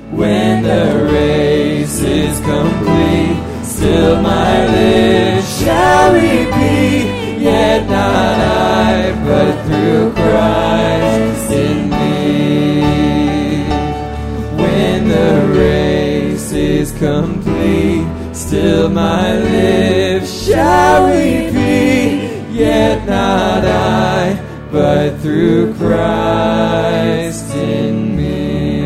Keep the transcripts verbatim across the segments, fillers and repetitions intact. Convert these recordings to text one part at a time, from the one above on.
When the race is complete, still my lips shall repeat, yet not I, but through Christ in me. When the race is complete, still my lips shall repeat, yet not I, but through Christ in me.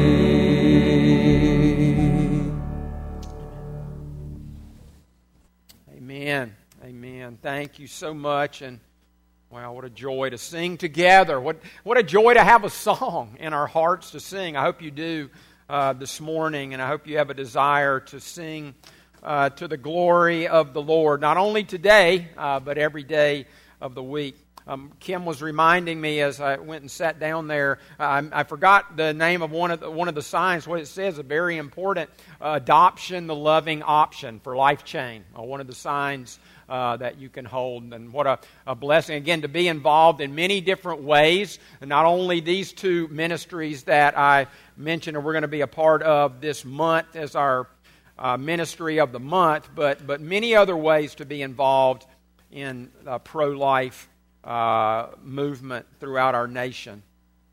Amen. Amen. Thank you so much. And wow, what a joy to sing together. What what a joy to have a song in our hearts to sing. I hope you do uh, this morning, and I hope you have a desire to sing uh, to the glory of the Lord, not only today, uh, but every day of the week. Um, Kim was reminding me as I went and sat down there. Uh, I, I forgot the name of one of the, one of the signs. What it says, a very important uh, adoption, the loving option for Life Chain. Uh, one of the signs uh, that you can hold, and what a, a blessing again to be involved in many different ways. And not only these two ministries that I mentioned, and we're going to be a part of this month as our uh, ministry of the month, but but many other ways to be involved in uh, pro-life Uh, movement throughout our nation.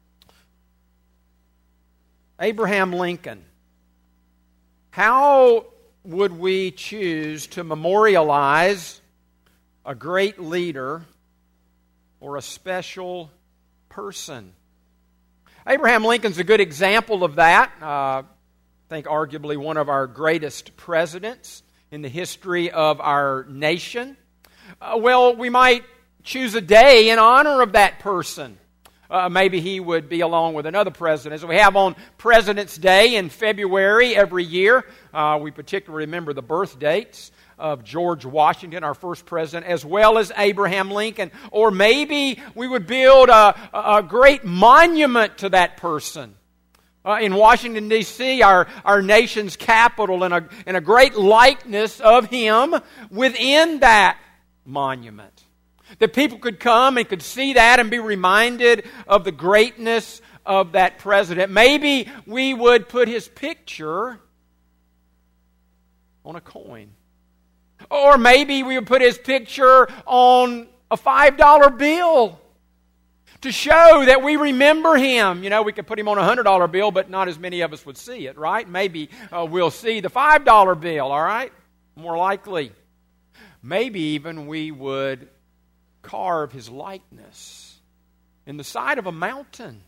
Abraham Lincoln. How would we choose to memorialize a great leader or a special person? Abraham Lincoln's a good example of that. Uh, I think arguably one of our greatest presidents in the history of our nation. Uh, well, we might choose a day in honor of that person. Uh, maybe he would be along with another president. So we have on President's Day in February every year. Uh, we particularly remember the birth dates of George Washington, our first president, as well as Abraham Lincoln. Or maybe we would build a, a great monument to that person. Uh, in Washington, D C, our, our nation's capital, and a, and a great likeness of him within that monument. That people could come and could see that and be reminded of the greatness of that president. Maybe we would put his picture on a coin. Or maybe we would put his picture on a five dollar bill to show that we remember him. You know, we could put him on a one hundred dollar bill, but not as many of us would see it, right? Maybe uh, we'll see the five dollar bill, all right? More likely. Maybe even we would carve his likeness in the side of a mountain,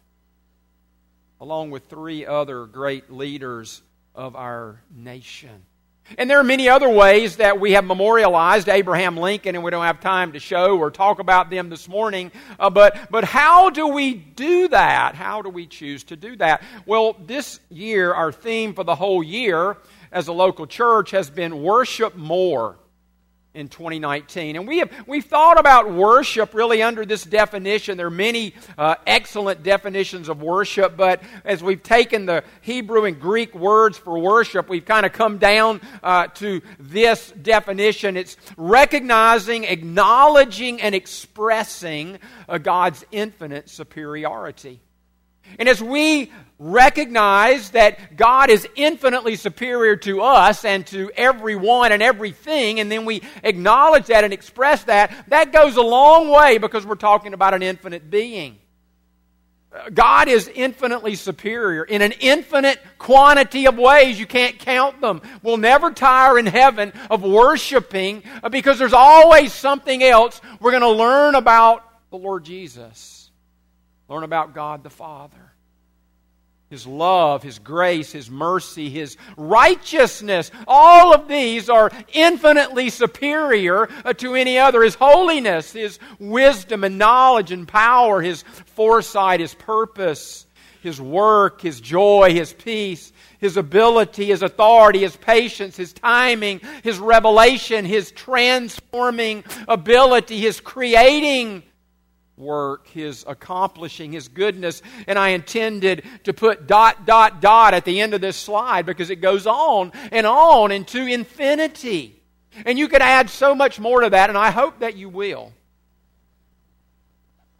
along with three other great leaders of our nation. And there are many other ways that we have memorialized Abraham Lincoln, and we don't have time to show or talk about them this morning. Uh, but, but how do we do that? How do we choose to do that? Well, this year, our theme for the whole year as a local church has been Worship More in twenty nineteen. And we have we've thought about worship really under this definition. There are many uh, excellent definitions of worship, but as we've taken the Hebrew and Greek words for worship, we've kind of come down uh, to this definition. It's recognizing, acknowledging, and expressing uh, God's infinite superiority. And as we recognize that God is infinitely superior to us and to everyone and everything, and then we acknowledge that and express that, that goes a long way because we're talking about an infinite being. God is infinitely superior in an infinite quantity of ways. You can't count them. We'll never tire in heaven of worshiping because there's always something else we're going to learn about the Lord Jesus. Learn about God the Father. His love, His grace, His mercy, His righteousness. All of these are infinitely superior to any other. His holiness, His wisdom and knowledge and power, His foresight, His purpose, His work, His joy, His peace, His ability, His authority, His patience, His timing, His revelation, His transforming ability, His creating work, His accomplishing, His goodness. And I intended to put dot, dot, dot at the end of this slide because it goes on and on into infinity. And you could add so much more to that, and I hope that you will.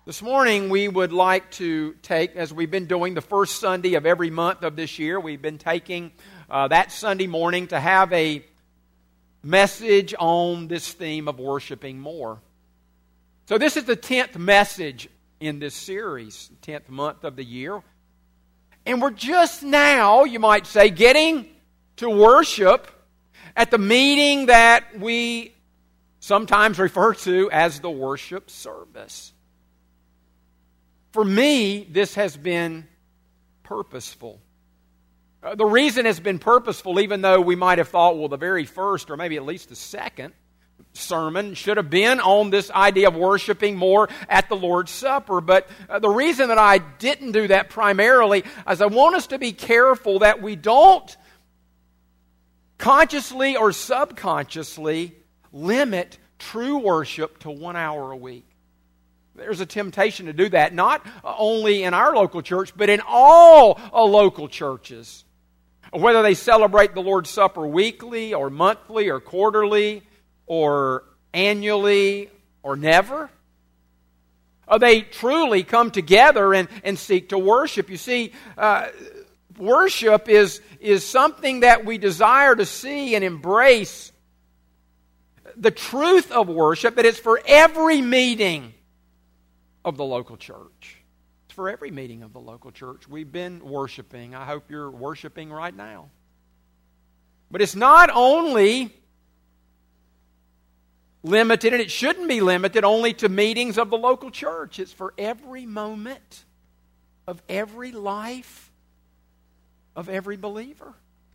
This morning we would like to take, as we've been doing the first Sunday of every month of this year, we've been taking uh, that Sunday morning to have a message on this theme of worshiping more. So this is the tenth message in this series, tenth month of the year. And we're just now, you might say, getting to worship at the meeting that we sometimes refer to as the worship service. For me, this has been purposeful. Uh, the reason it's been purposeful, even though we might have thought, well, the very first or maybe at least the second sermon should have been on this idea of worshiping more at the Lord's Supper. But uh, the reason that I didn't do that primarily is I want us to be careful that we don't consciously or subconsciously limit true worship to one hour a week. There's a temptation to do that, not only in our local church, but in all uh, local churches. Whether they celebrate the Lord's Supper weekly or monthly or quarterly or annually or never. Uh, they truly come together and, and seek to worship. You see, uh, worship is, is something that we desire to see and embrace. The truth of worship, that it's for every meeting of the local church. It's for every meeting of the local church. We've been worshiping. I hope you're worshiping right now. But it's not only limited, and it shouldn't be limited only to meetings of the local church. It's for every moment of every life of every believer.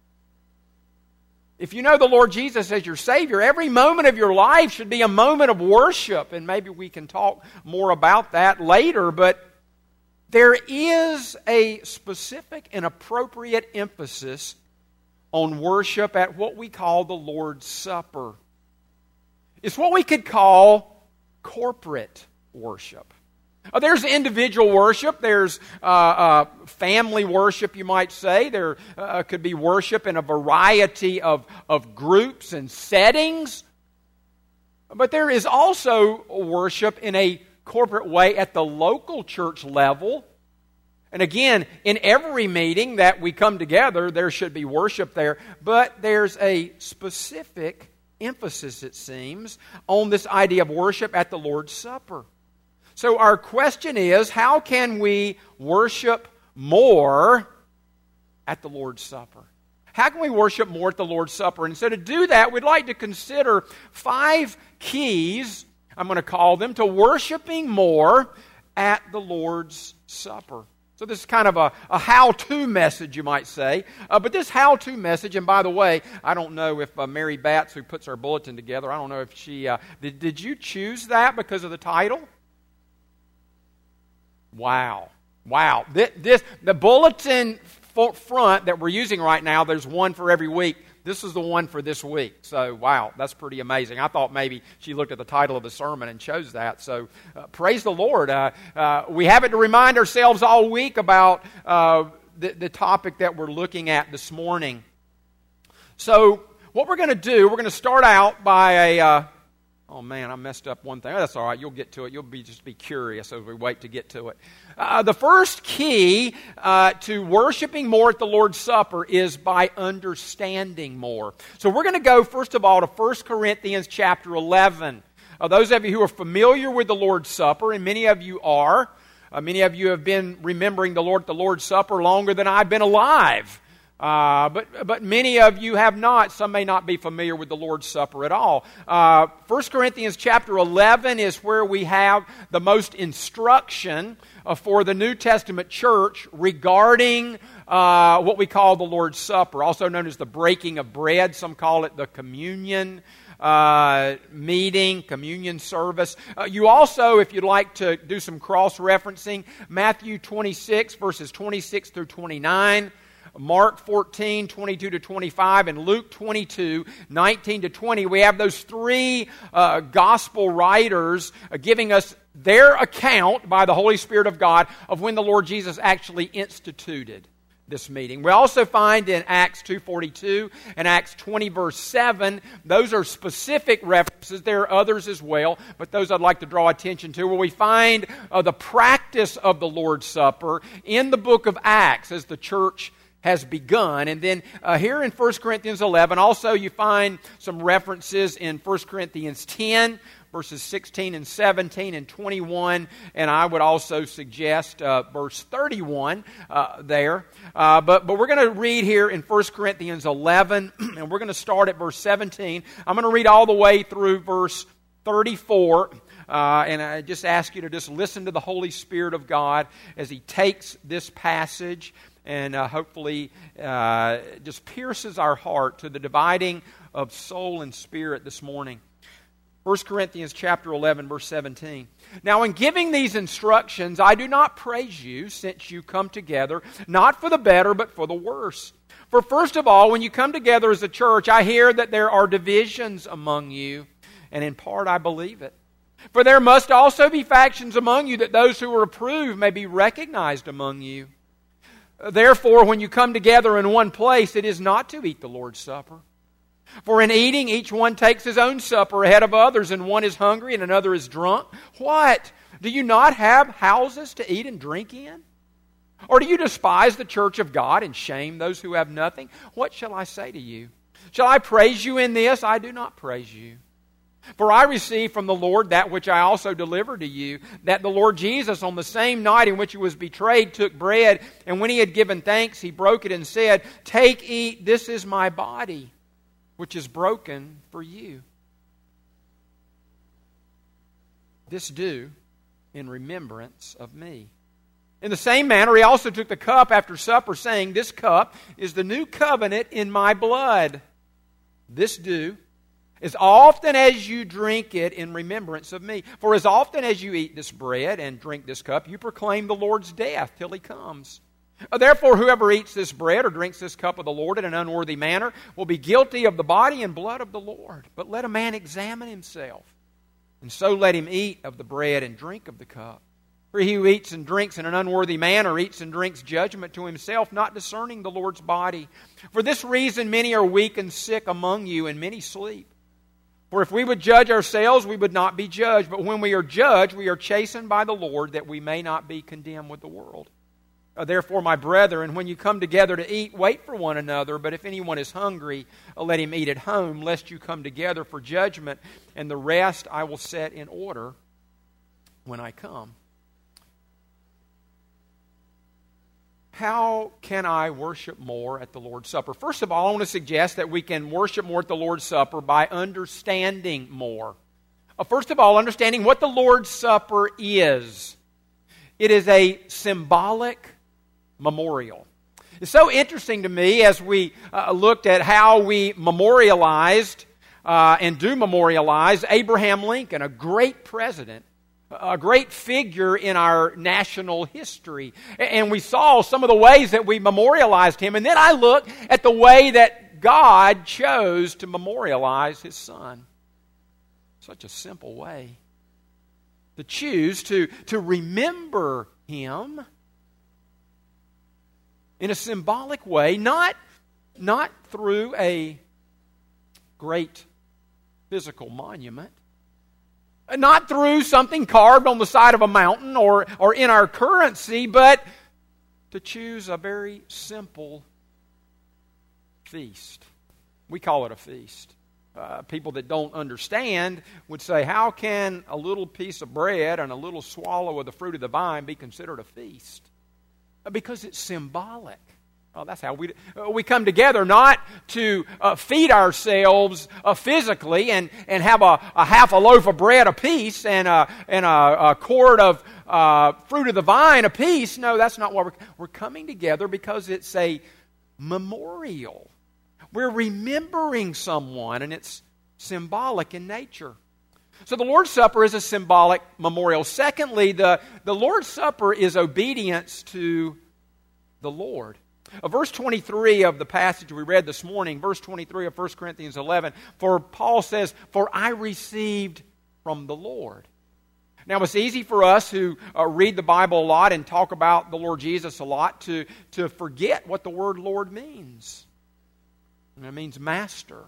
If you know the Lord Jesus as your Savior, every moment of your life should be a moment of worship. And maybe we can talk more about that later. But there is a specific and appropriate emphasis on worship at what we call the Lord's Supper. It's what we could call corporate worship. Uh, there's individual worship. There's uh, uh, family worship, you might say. There uh, could be worship in a variety of, of groups and settings. But there is also worship in a corporate way at the local church level. And again, in every meeting that we come together, there should be worship there. But there's a specific emphasis, it seems, on this idea of worship at the Lord's Supper. So our question is, how can we worship more at the Lord's Supper? How can we worship more at the Lord's Supper? And so to do that, we'd like to consider five keys, I'm going to call them, to worshiping more at the Lord's Supper. So this is kind of a, a how-to message, you might say. Uh, but this how-to message, and by the way, I don't know if uh, Mary Batts, who puts our bulletin together, I don't know if she, uh, did, did you choose that because of the title? Wow. Wow. This, this the bulletin front that we're using right now, there's one for every week. This is the one for this week. So, wow, that's pretty amazing. I thought maybe she looked at the title of the sermon and chose that. So, uh, praise the Lord. Uh, uh, we have it to remind ourselves all week about uh, the, the topic that we're looking at this morning. So, what we're going to do, we're going to start out by a... Uh, Oh man, I messed up one thing. Oh, that's all right. You'll get to it. You'll be just be curious as we wait to get to it. Uh, the first key uh, to worshiping more at the Lord's Supper is by understanding more. So we're going to go first of all to First Corinthians chapter eleven. Uh, those of you who are familiar with the Lord's Supper, and many of you are, uh, many of you have been remembering the Lord, the Lord's Supper longer than I've been alive. Uh, but but many of you have not. Some may not be familiar with the Lord's Supper at all. Uh, First Corinthians chapter eleven is where we have the most instruction uh, for the New Testament church regarding uh, what we call the Lord's Supper, also known as the breaking of bread. Some call it the communion uh, meeting, communion service. Uh, you also, if you'd like to do some cross-referencing, Matthew twenty-six, verses twenty-six through twenty-nine, Mark fourteen, twenty-two to twenty-five, and Luke twenty-two, nineteen to twenty. We have those three uh, gospel writers uh, giving us their account by the Holy Spirit of God of when the Lord Jesus actually instituted this meeting. We also find in Acts two forty-two and Acts twenty verse seven, those are specific references. There are others as well, but those I'd like to draw attention to, where we find uh, the practice of the Lord's Supper in the book of Acts as the church has begun. And then uh, here in First Corinthians eleven, also you find some references in First Corinthians ten, verses sixteen and seventeen and twenty-one, and I would also suggest uh, verse thirty-one uh, there. Uh, but, but we're going to read here in First Corinthians eleven, and we're going to start at verse seventeen. I'm going to read all the way through verse thirty-four, uh, and I just ask you to just listen to the Holy Spirit of God as He takes this passage and uh, hopefully uh, just pierces our heart to the dividing of soul and spirit this morning. First Corinthians chapter eleven, verse seventeen. Now in giving these instructions, I do not praise you, since you come together, not for the better, but for the worse. For first of all, when you come together as a church, I hear that there are divisions among you, and in part I believe it. For there must also be factions among you, that those who are approved may be recognized among you. Therefore, when you come together in one place, it is not to eat the Lord's Supper. For in eating, each one takes his own supper ahead of others, and one is hungry and another is drunk. What? Do you not have houses to eat and drink in? Or do you despise the church of God and shame those who have nothing? What shall I say to you? Shall I praise you in this? I do not praise you. For I received from the Lord that which I also delivered to you, that the Lord Jesus, on the same night in which He was betrayed, took bread, and when He had given thanks, He broke it and said, "Take, eat, this is my body, which is broken for you. This do in remembrance of me." In the same manner, He also took the cup after supper, saying, "This cup is the new covenant in my blood. This do as often as you drink it in remembrance of me. For as often as you eat this bread and drink this cup, you proclaim the Lord's death till He comes. Therefore, whoever eats this bread or drinks this cup of the Lord in an unworthy manner will be guilty of the body and blood of the Lord. But let a man examine himself, and so let him eat of the bread and drink of the cup. For he who eats and drinks in an unworthy manner eats and drinks judgment to himself, not discerning the Lord's body. For this reason many are weak and sick among you, and many sleep. For if we would judge ourselves, we would not be judged. But when we are judged, we are chastened by the Lord, that we may not be condemned with the world. Uh, therefore, my brethren, when you come together to eat, wait for one another. But if anyone is hungry, uh, let him eat at home, lest you come together for judgment. And the rest I will set in order when I come. How can I worship more at the Lord's Supper? First of all, I want to suggest that we can worship more at the Lord's Supper by understanding more. Uh, first of all, understanding what the Lord's Supper is. It is a symbolic memorial. It's so interesting to me as we uh, looked at how we memorialized uh, and do memorialize Abraham Lincoln, a great president, a great figure in our national history. And we saw some of the ways that we memorialized him. And then I look at the way that God chose to memorialize His Son. Such a simple way to choose to, to remember Him in a symbolic way, not, not through a great physical monument, not through something carved on the side of a mountain or, or in our currency, but to choose a very simple feast. We call it a feast. Uh, people that don't understand would say, how can a little piece of bread and a little swallow of the fruit of the vine be considered a feast? Because it's symbolic. Oh, that's how we uh, we come together, not to uh, feed ourselves uh, physically and, and have a, a half a loaf of bread apiece and a, and a, a quart of uh, fruit of the vine apiece. No, that's not what we're, we're coming together because it's a memorial. We're remembering someone, and it's symbolic in nature. So the Lord's Supper is a symbolic memorial. Secondly, the, the Lord's Supper is obedience to the Lord. Uh, verse twenty-three of the passage we read this morning, verse twenty-three of First Corinthians eleven, for Paul says, "For I received from the Lord." Now, it's easy for us who uh, read the Bible a lot and talk about the Lord Jesus a lot to, to forget what the word Lord means. And it means master.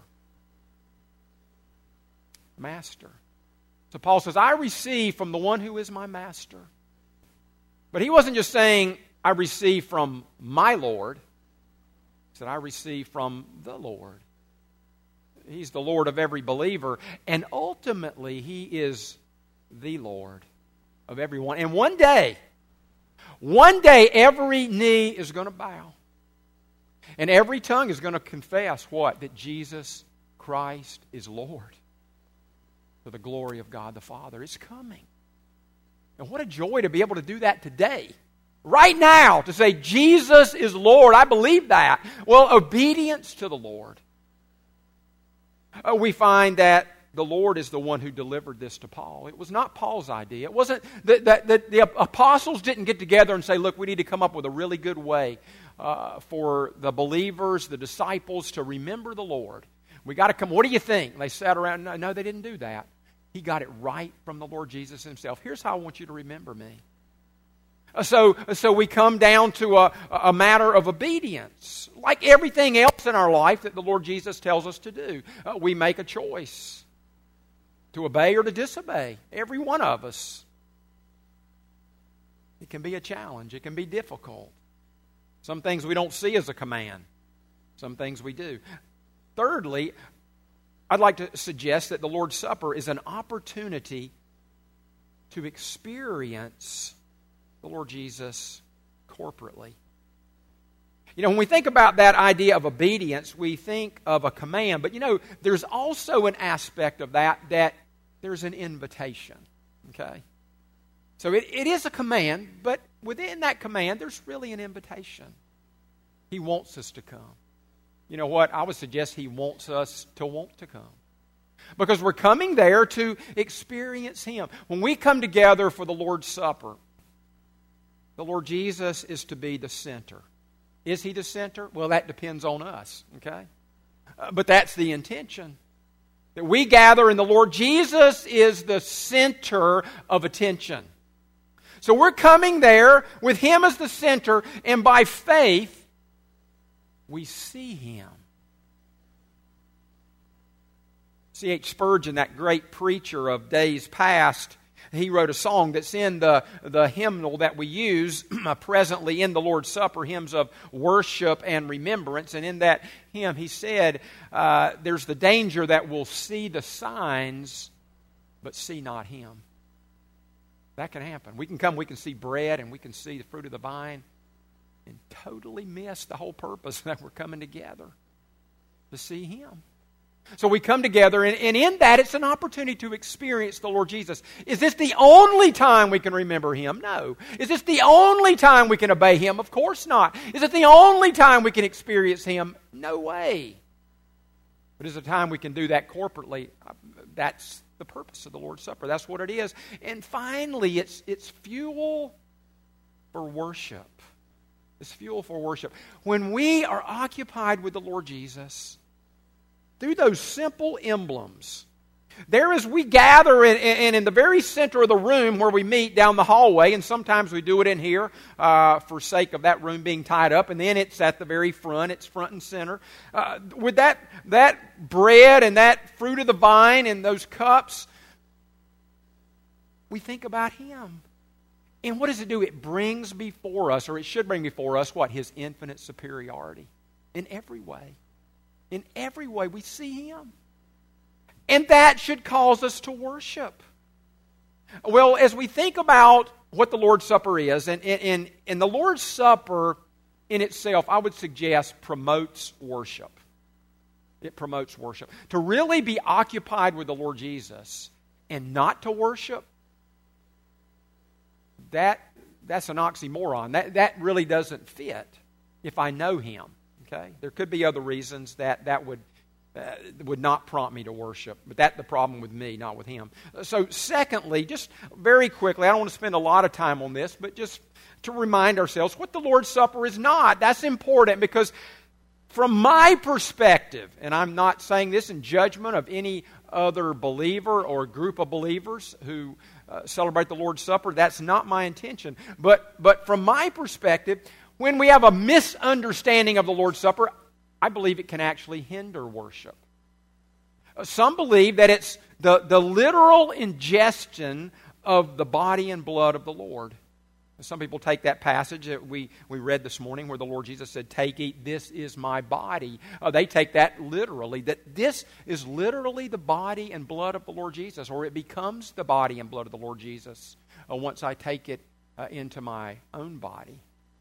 Master. So Paul says, I receive from the one who is my master. But he wasn't just saying, I receive from my Lord. He said, I receive from the Lord. He's the Lord of every believer. And ultimately, He is the Lord of everyone. And one day, one day, every knee is going to bow. And every tongue is going to confess what? That Jesus Christ is Lord. For the glory of God the Father. It's coming. And what a joy to be able to do that today. Right now, to say Jesus is Lord. I believe that. Well, obedience to the Lord. Uh, we find that the Lord is the one who delivered this to Paul. It was not Paul's idea. It wasn't that the, the, the apostles didn't get together and say, look, we need to come up with a really good way uh, for the believers, the disciples, to remember the Lord. We got to come. What do you think? And they sat around. No, no, they didn't do that. He got it right from the Lord Jesus Himself. Here's how I want you to remember me. So, so we come down to a, a matter of obedience. Like everything else in our life that the Lord Jesus tells us to do. Uh, we make a choice to obey or to disobey. Every one of us. It can be a challenge. It can be difficult. Some things we don't see as a command. Some things we do. Thirdly, I'd like to suggest that the Lord's Supper is an opportunity to experience the Lord Jesus corporately. You know, when we think about that idea of obedience, we think of a command. But, you know, there's also an aspect of that that there's an invitation. Okay? So it, it is a command, but within that command, there's really an invitation. He wants us to come. You know what? I would suggest He wants us to want to come. Because we're coming there to experience Him. When we come together for the Lord's Supper, the Lord Jesus is to be the center. Is He the center? Well, that depends on us, okay? Uh, but that's the intention. That we gather and the Lord Jesus is the center of attention. So we're coming there with Him as the center, and by faith, we see Him. C H Spurgeon, that great preacher of days past, he wrote a song that's in the, the hymnal that we use presently in the Lord's Supper, hymns of worship and remembrance. And in that hymn, he said, uh, there's the danger that we'll see the signs, but see not Him. That can happen. We can come, we can see bread, and we can see the fruit of the vine, and totally miss the whole purpose that we're coming together to see Him. So we come together, and, and in that, it's an opportunity to experience the Lord Jesus. Is this the only time we can remember Him? No. Is this the only time we can obey Him? Of course not. Is it the only time we can experience Him? No way. But is it a time we can do that corporately? That's the purpose of the Lord's Supper. That's what it is. And finally, it's, it's fuel for worship. It's fuel for worship. When we are occupied with the Lord Jesus, through those simple emblems, there as we gather in, in, in the very center of the room where we meet down the hallway, and sometimes we do it in here uh, for sake of that room being tied up, and then it's at the very front, it's front and center. Uh, with that, that bread and that fruit of the vine and those cups, we think about Him. And what does it do? It brings before us, or it should bring before us, what? His infinite superiority. In every way. In every way we see Him. And that should cause us to worship. Well, as we think about what the Lord's Supper is, and, and, and the Lord's Supper in itself, I would suggest, promotes worship. It promotes worship. To really be occupied with the Lord Jesus and not to worship, that that's an oxymoron. That, that really doesn't fit if I know Him. Okay? There could be other reasons that that would uh, would not prompt me to worship, but that's the problem with me, not with Him. So secondly, just very quickly, I don't want to spend a lot of time on this, but just to remind ourselves what the Lord's Supper is not. That's important because from my perspective, and I'm not saying this in judgment of any other believer or group of believers who uh, celebrate the Lord's Supper. That's not my intention. But, but from my perspective, when we have a misunderstanding of the Lord's Supper, I believe it can actually hinder worship. Uh, some believe that it's the, the literal ingestion of the body and blood of the Lord. Some people take that passage that we, we read this morning where the Lord Jesus said, "Take, eat, this is my body." Uh, they take that literally, that this is literally the body and blood of the Lord Jesus, or it becomes the body and blood of the Lord Jesus uh, once I take it uh, into my own body.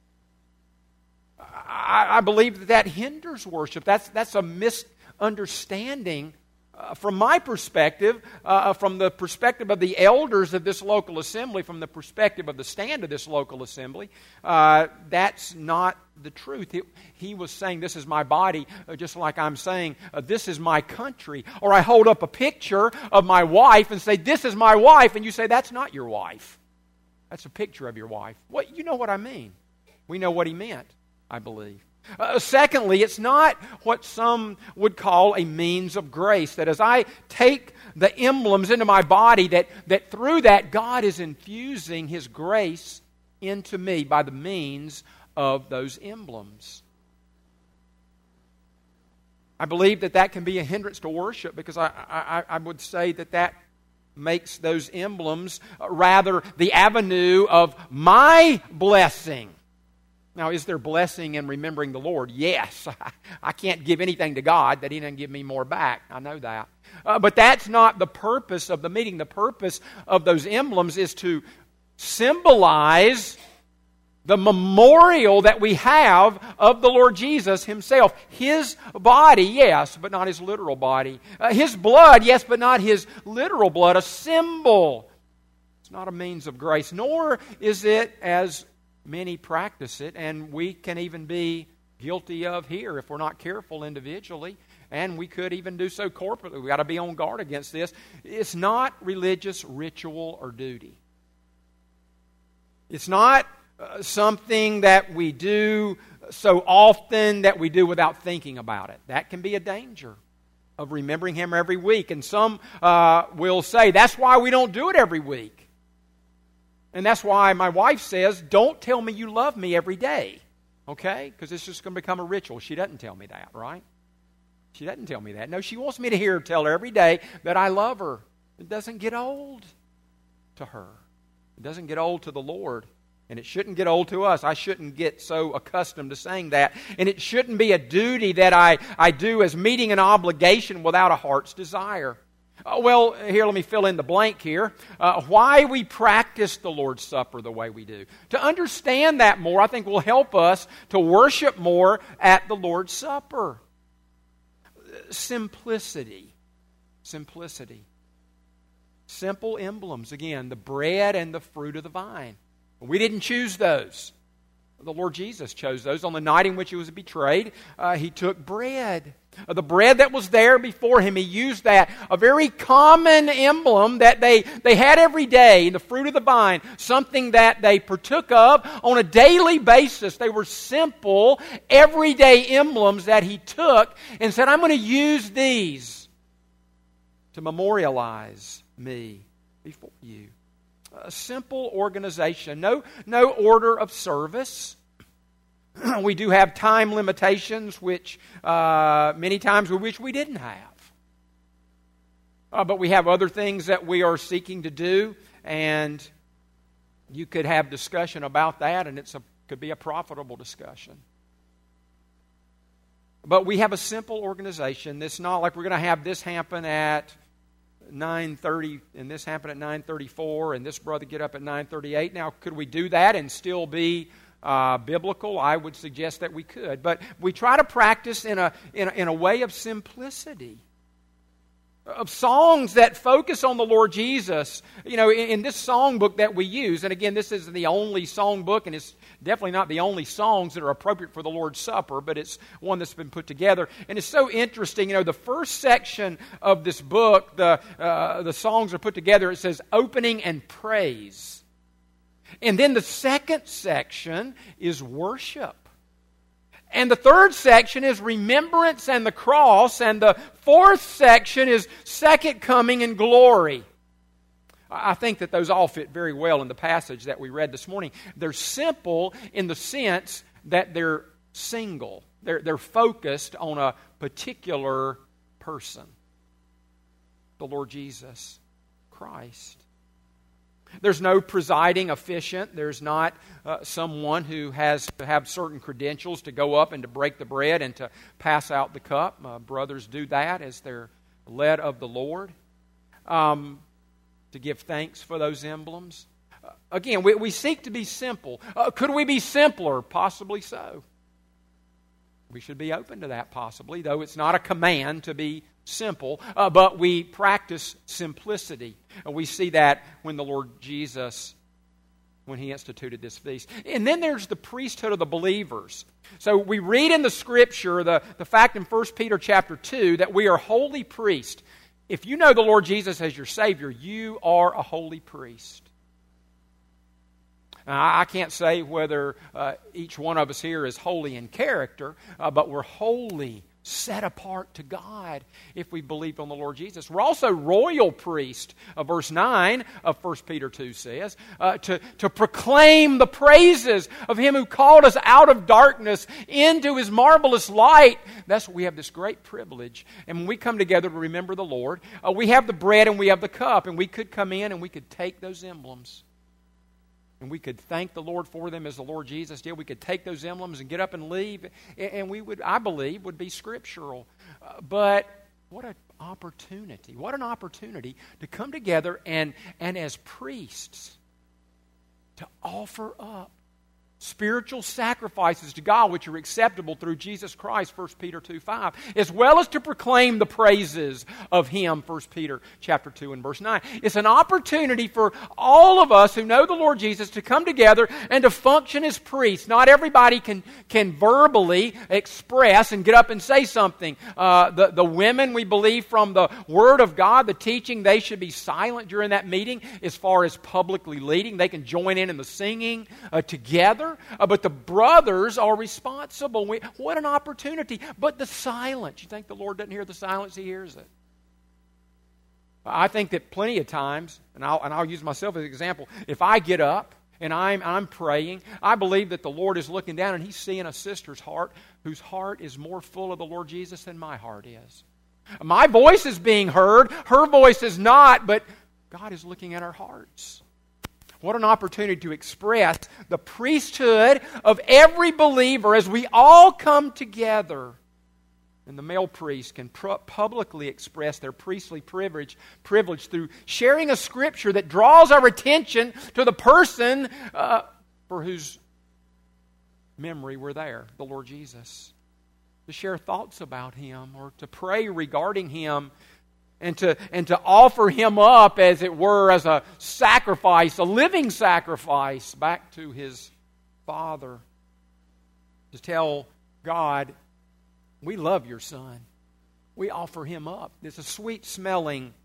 I, I believe that that hinders worship. That's, that's a misunderstanding Uh, from my perspective, uh, from the perspective of the elders of this local assembly, from the perspective of the stand of this local assembly, uh, that's not the truth. It, he was saying, "This is my body," uh, just like I'm saying, uh, "This is my country." Or I hold up a picture of my wife and say, "This is my wife," and you say, "That's not your wife. That's a picture of your wife." Well, you know what I mean. We know what he meant, I believe. Uh, secondly, it's not what some would call a means of grace. That as I take the emblems into my body, that, that through that God is infusing His grace into me by the means of those emblems. I believe that that can be a hindrance to worship, because I, I, I would say that that makes those emblems rather the avenue of my blessing. Now, is there blessing in remembering the Lord? Yes. I can't give anything to God that He doesn't give me more back. I know that. Uh, but that's not the purpose of the meeting. The purpose of those emblems is to symbolize the memorial that we have of the Lord Jesus Himself. His body, yes, but not His literal body. Uh, his blood, yes, but not His literal blood. A symbol. It's not a means of grace, nor is it, as many practice it, and we can even be guilty of here if we're not careful individually, and we could even do so corporately. We've got to be on guard against this. It's not religious ritual or duty. It's not uh, something that we do so often that we do without thinking about it. That can be a danger of remembering Him every week, and some uh, will say that's why we don't do it every week. And that's why my wife says, "Don't tell me you love me every day." Okay? Because it's just going to become a ritual. She doesn't tell me that, right? She doesn't tell me that. No, she wants me to hear her tell her every day that I love her. It doesn't get old to her. It doesn't get old to the Lord. And it shouldn't get old to us. I shouldn't get so accustomed to saying that. And it shouldn't be a duty that I, I do as meeting an obligation without a heart's desire. Uh, well, here, let me fill in the blank here. Uh, why we practice the Lord's Supper the way we do. To understand that more, I think will help us to worship more at the Lord's Supper. Simplicity. Simplicity. Simple emblems. Again, the bread and the fruit of the vine. We didn't choose those. The Lord Jesus chose those. On the night in which He was betrayed, uh, He took bread. Uh, the bread that was there before Him, He used that. A very common emblem that they, they had every day, the fruit of the vine. Something that they partook of on a daily basis. They were simple, everyday emblems that He took and said, "I'm going to use these to memorialize me before you." A simple organization. No, no order of service. We do have time limitations, which uh, many times we wish we didn't have. Uh, but we have other things that we are seeking to do, and you could have discussion about that, and it could be a profitable discussion. But we have a simple organization. It's not like we're going to have this happen at nine thirty, and this happened at nine thirty-four, and this brother get up at nine thirty-eight. Now, could we do that and still be uh, biblical? I would suggest that we could. But we try to practice in a, in a, in a way of simplicity. Of songs that focus on the Lord Jesus. You know, in, in this songbook that we use, and again, this isn't the only songbook, and it's definitely not the only songs that are appropriate for the Lord's Supper, but it's one that's been put together. And it's so interesting. You know, the first section of this book, the uh, the songs are put together. It says opening and praise. And then the second section is worship. And the third section is remembrance and the cross. And the fourth section is second coming and glory. I think that those all fit very well in the passage that we read this morning. They're simple in the sense that they're single. They're, they're focused on a particular person, the Lord Jesus Christ. There's no presiding officiant. There's not uh, someone who has to have certain credentials to go up and to break the bread and to pass out the cup. Uh, brothers do that as they're led of the Lord. Um, to give thanks for those emblems. Uh, again, we, we seek to be simple. Uh, could we be simpler? Possibly so. We should be open to that possibly, though it's not a command to be simple, uh, but we practice simplicity. And we see that when the Lord Jesus, when He instituted this feast. And then there's the priesthood of the believers. So we read in the Scripture the, the fact in First Peter chapter two that we are holy priests. If you know the Lord Jesus as your Savior, you are a holy priest. Now, I can't say whether uh, each one of us here is holy in character, uh, but we're holy, set apart to God if we believe on the Lord Jesus. We're also royal priests. Uh, verse nine of First Peter two says, uh, to, to proclaim the praises of Him who called us out of darkness into His marvelous light. That's what we have this great privilege. And when we come together to remember the Lord, uh, we have the bread and we have the cup, and we could come in and we could take those emblems. And we could thank the Lord for them as the Lord Jesus did. We could take those emblems and get up and leave. And we would, I believe, would be scriptural. Uh, but what an opportunity. What an opportunity to come together and, and as priests to offer up spiritual sacrifices to God which are acceptable through Jesus Christ, First Peter two five, as well as to proclaim the praises of Him, First Peter chapter two and verse nine. It's an opportunity for all of us who know the Lord Jesus to come together and to function as priests. Not everybody can, can verbally express and get up and say something. Uh, the, the women, we believe from the Word of God, the teaching, they should be silent during that meeting as far as publicly leading. They can join in in the singing uh, together. Uh, but the brothers are responsible. We, what an opportunity. But the silence. You think the Lord doesn't hear the silence? He hears it. I think that plenty of times, and I'll, and I'll use myself as an example, if I get up and I'm, I'm praying, I believe that the Lord is looking down and He's seeing a sister's heart whose heart is more full of the Lord Jesus than my heart is. My voice is being heard. Her voice is not, but God is looking at our hearts. What an opportunity to express the priesthood of every believer as we all come together. And the male priest can pr- publicly express their priestly privilege, privilege through sharing a scripture that draws our attention to the person uh, for whose memory we're there, the Lord Jesus. To share thoughts about Him or to pray regarding Him. And to, and to offer Him up, as it were, as a sacrifice, a living sacrifice back to His Father. To tell God, we love your Son. We offer Him up. It's a sweet-smelling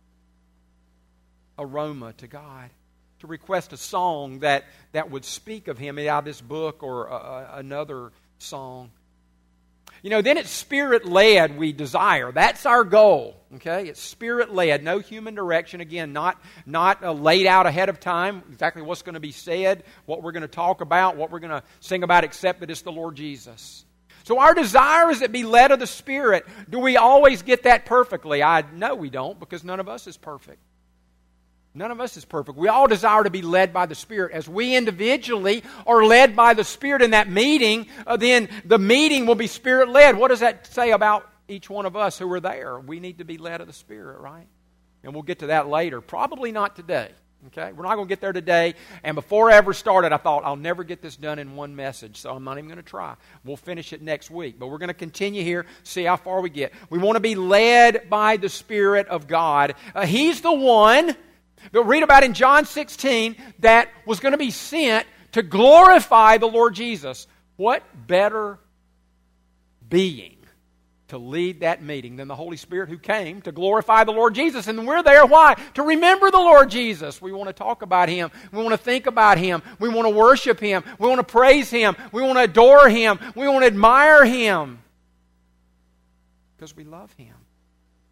aroma to God. To request a song that, that would speak of Him out of this book or a, a, another song. You know, then it's Spirit-led we desire. That's our goal, okay? It's Spirit-led, no human direction. Again, not, not uh, laid out ahead of time, exactly what's going to be said, what we're going to talk about, what we're going to sing about, except that it's the Lord Jesus. So our desire is to be led of the Spirit. Do we always get that perfectly? I know we don't, because none of us is perfect. None of us is perfect. We all desire to be led by the Spirit. As we individually are led by the Spirit in that meeting, uh, then the meeting will be Spirit-led. What does that say about each one of us who are there? We need to be led of the Spirit, right? And we'll get to that later. Probably not today. Okay? We're not going to get there today. And before I ever started, I thought, I'll never get this done in one message, so I'm not even going to try. We'll finish it next week. But we're going to continue here, see how far we get. We want to be led by the Spirit of God. Uh, he's the one that we read about in John sixteen that was going to be sent to glorify the Lord Jesus. What better being to lead that meeting than the Holy Spirit who came to glorify the Lord Jesus? And we're there, why? To remember the Lord Jesus. We want to talk about Him. We want to think about Him. We want to worship Him. We want to praise Him. We want to adore Him. We want to admire Him. Because we love Him.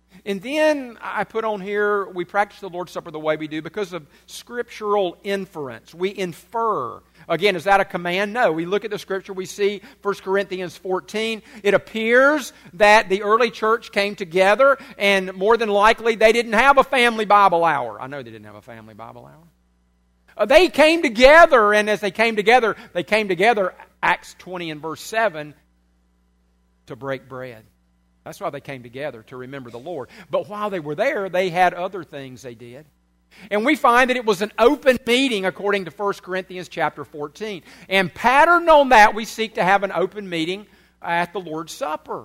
And then I put on here, we practice the Lord's Supper the way we do because of scriptural inference. We infer. Again, is that a command? No. We look at the Scripture, we see First Corinthians fourteen. It appears that the early church came together, and more than likely they didn't have a family Bible hour. I know they didn't have a family Bible hour. Uh, they came together, and as they came together, they came together, Acts twenty and verse seven, to break bread. That's why they came together, to remember the Lord. But while they were there, they had other things they did. And we find that it was an open meeting according to First Corinthians chapter fourteen. And patterned on that, we seek to have an open meeting at the Lord's Supper,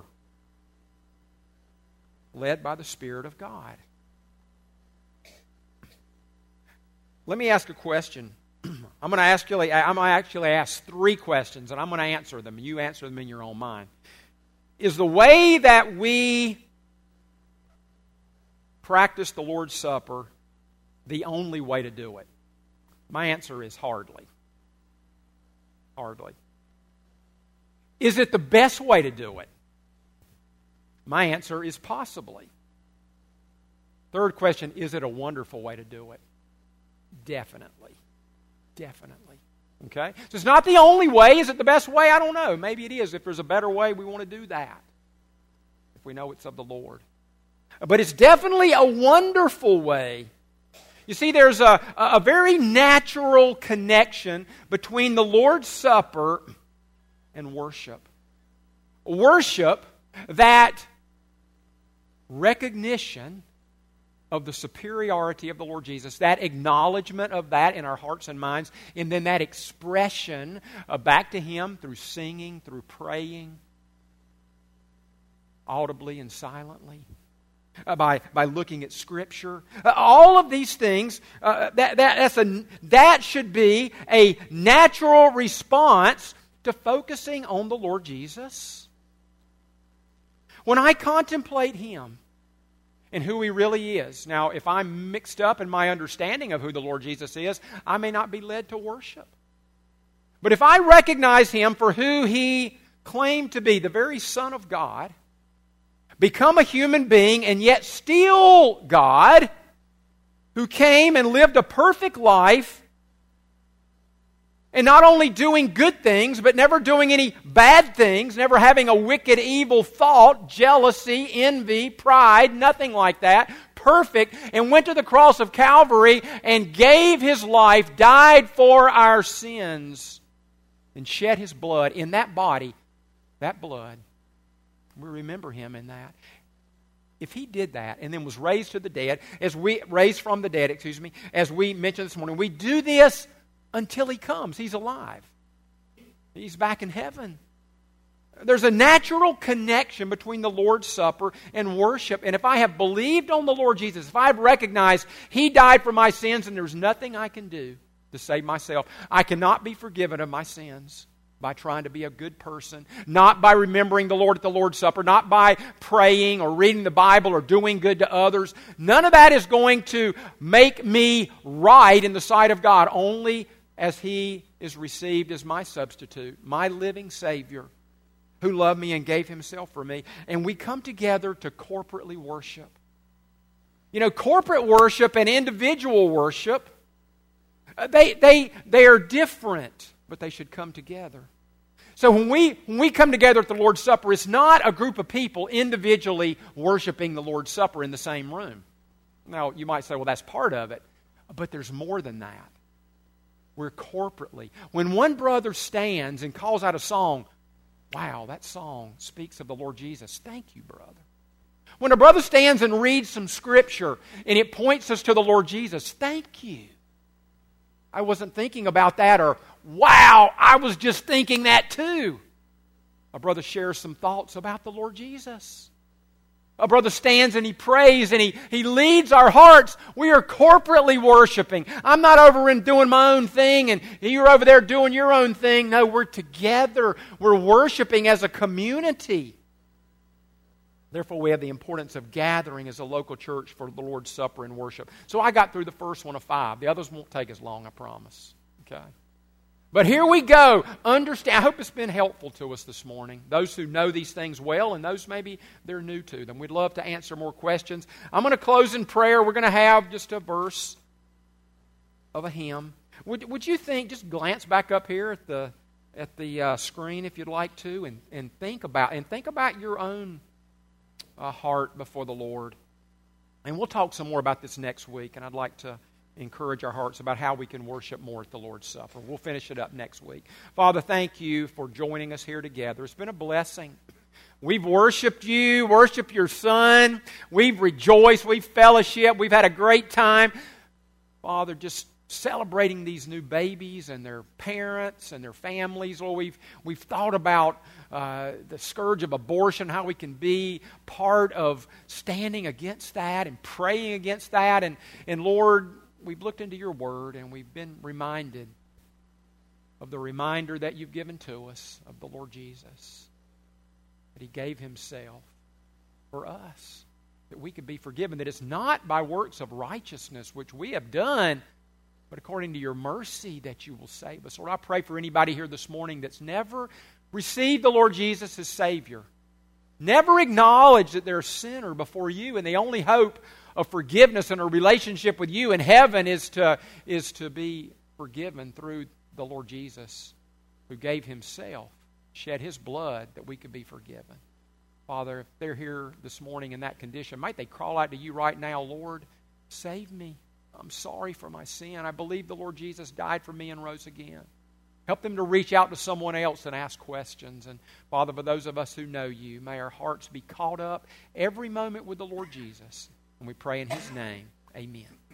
led by the Spirit of God. Let me ask a question. I'm going to actually, I'm going to actually ask three questions, and I'm going to answer them. You answer them in your own mind. Is the way that we practice the Lord's Supper the only way to do it? My answer is hardly. Hardly. Is it the best way to do it? My answer is possibly. Third question, is it a wonderful way to do it? Definitely. Definitely. Okay? So it's not the only way. Is it the best way? I don't know. Maybe it is. If there's a better way, we want to do that. If we know it's of the Lord. But it's definitely a wonderful way. You see, there's a, a very natural connection between the Lord's Supper and worship. Worship, that recognition of the superiority of the Lord Jesus, that acknowledgement of that in our hearts and minds, and then that expression uh, back to Him through singing, through praying, audibly and silently, uh, by, by looking at Scripture. Uh, all of these things, uh, that, that, that's a, that should be a natural response to focusing on the Lord Jesus. When I contemplate Him, and who He really is. Now, if I'm mixed up in my understanding of who the Lord Jesus is, I may not be led to worship. But if I recognize Him for who He claimed to be, the very Son of God, become a human being and yet still God, who came and lived a perfect life, and not only doing good things, but never doing any bad things, never having a wicked, evil thought, jealousy, envy, pride, nothing like that. Perfect, and went to the cross of Calvary and gave His life, died for our sins, and shed His blood in that body, that blood. We remember Him in that. If He did that and then was raised to the dead, as we raised from the dead, excuse me, as we mentioned this morning, we do this until He comes. He's alive. He's back in heaven. There's a natural connection between the Lord's Supper and worship. And if I have believed on the Lord Jesus, if I have recognized He died for my sins and there's nothing I can do to save myself, I cannot be forgiven of my sins by trying to be a good person, not by remembering the Lord at the Lord's Supper, not by praying or reading the Bible or doing good to others. None of that is going to make me right in the sight of God, only as He is received as my substitute, my living Savior, who loved me and gave Himself for me. And we come together to corporately worship. You know, corporate worship and individual worship, they, they, they are different, but they should come together. So when we, when we come together at the Lord's Supper, it's not a group of people individually worshiping the Lord's Supper in the same room. Now, you might say, well, that's part of it. But there's more than that. We're corporately. When one brother stands and calls out a song, wow, that song speaks of the Lord Jesus. Thank you, brother. When a brother stands and reads some Scripture and it points us to the Lord Jesus, thank you. I wasn't thinking about that, or wow, I was just thinking that too. A brother shares some thoughts about the Lord Jesus. A brother stands and he prays and he, he leads our hearts. We are corporately worshiping. I'm not over and doing my own thing and you're over there doing your own thing. No, we're together. We're worshiping as a community. Therefore, we have the importance of gathering as a local church for the Lord's Supper and worship. So I got through the first one of five. The others won't take as long, I promise. Okay? But here we go. Understand. I hope it's been helpful to us this morning. Those who know these things well, and those maybe they're new to them. We'd love to answer more questions. I'm going to close in prayer. We're going to have just a verse of a hymn. Would Would you think? Just glance back up here at the at the uh, screen if you'd like to, and, and think about and think about your own uh, heart before the Lord. And we'll talk some more about this next week. And I'd like to encourage our hearts about how we can worship more at the Lord's Supper. We'll finish it up next week. Father, thank you for joining us here together. It's been a blessing. We've worshiped you, worshiped your Son. We've rejoiced. We've fellowshiped. We've had a great time. Father, just celebrating these new babies and their parents and their families. Lord, we've, we've thought about uh, the scourge of abortion, how we can be part of standing against that and praying against that. And, and Lord, we've looked into your word and we've been reminded of the reminder that you've given to us of the Lord Jesus, that he gave himself for us, that we could be forgiven, that it's not by works of righteousness which we have done, but according to your mercy that you will save us. Lord, I pray for anybody here this morning that's never received the Lord Jesus as Savior, never acknowledged that they're a sinner before you, and the only hope of forgiveness and a relationship with you in heaven is to, is to be forgiven through the Lord Jesus, who gave himself, shed his blood that we could be forgiven. Father, if they're here this morning in that condition, might they crawl out to you right now, Lord, save me. I'm sorry for my sin. I believe the Lord Jesus died for me and rose again. Help them to reach out to someone else and ask questions. And Father, for those of us who know you, may our hearts be caught up every moment with the Lord Jesus. And we pray in his name. Amen.